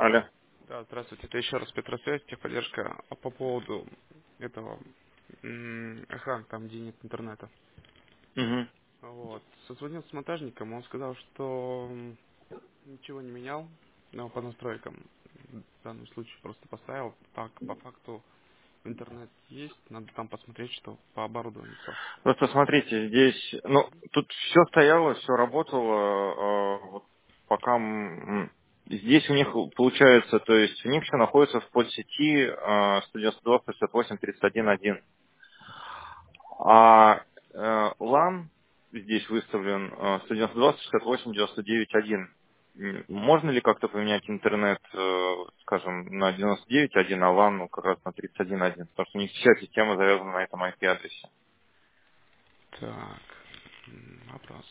Алло. Да, здравствуйте. Это еще раз Петросвязь, техподдержка. А по поводу этого экрана, там, где нет интернета. Угу. Вот. Созвонил с монтажником, он сказал, что ничего не менял, но по настройкам в данном случае просто поставил. Так, по факту интернет есть, надо там посмотреть, что по оборудованию все. Просто смотрите, здесь, ну, тут все стояло, все работало, вот пока здесь у них получается, то есть у них все находится в подсети 192.168.31.1. А LAN здесь выставлен 192.168.99.1. Можно ли как-то поменять интернет, скажем, на 99.1, а LAN ну, как раз на 31.1? Потому что у них вся система завязана на этом IP-адресе. Так, вопрос.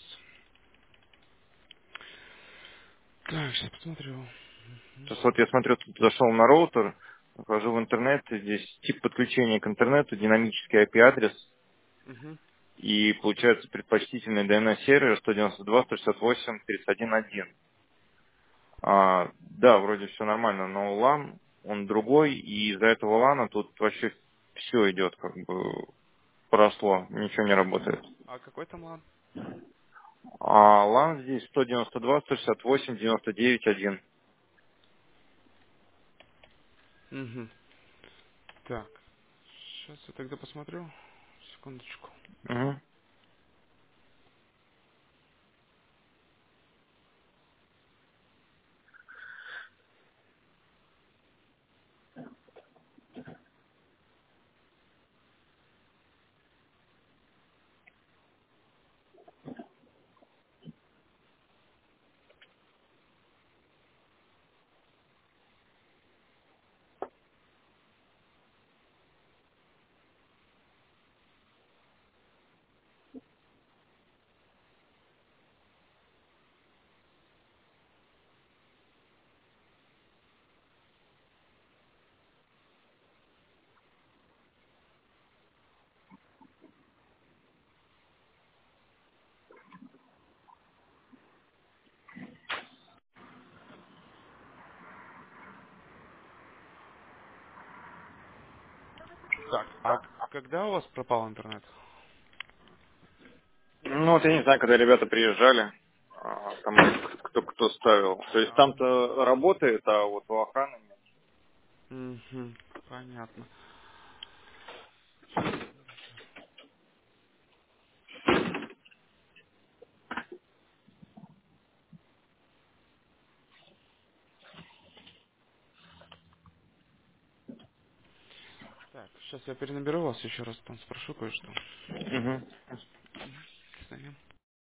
Так, сейчас посмотрю. Сейчас вот я смотрю, тут зашел на роутер, вхожу в интернет, и здесь тип подключения к интернету, динамический IP-адрес, Угу. и получается предпочтительный DNS-сервер 192.168.31.1. Да, вроде все нормально, но LAN, он другой, и из-за этого LAN тут вообще все идет, как бы прошло, ничего не работает. А какой там лан? А LAN здесь 192.168.99.1. Угу. Так, сейчас я тогда посмотрю. Секундочку. Мгм. Так, а когда у вас пропал интернет? Ну вот я не знаю, когда ребята приезжали, там кто ставил. То есть А, там-то работает, а вот у охраны нет. угу, понятно. Так, сейчас я перенаберу вас еще раз, там спрошу кое-что. Мгм. До свидания.